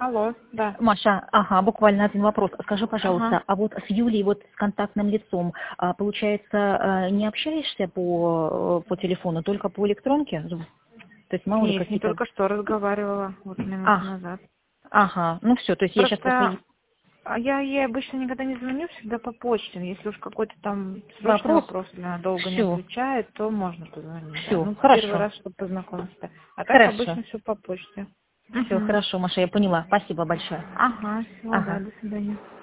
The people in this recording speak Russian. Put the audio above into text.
Алло, да. Маша, ага, буквально один вопрос. Скажи, Ага. пожалуйста, а вот с Юлей, вот с контактным лицом, получается, не общаешься по телефону, только по электронке? То есть мало ли Не, я с ней какие-то... только что разговаривала, вот минуту А, назад. ага, ну все, то есть я сейчас просто... Просто я ей обычно никогда не звоню, всегда по почте. Если уж какой-то там срочный Вопрос? вопрос, или она долго не Все, отвечает, то можно позвонить, да. все, Ну, первый хорошо, раз, чтобы познакомиться. А так хорошо. обычно все по почте. Все, Угу. хорошо, Маша, я поняла. Спасибо большое. Ага, все, да, Ага. до свидания.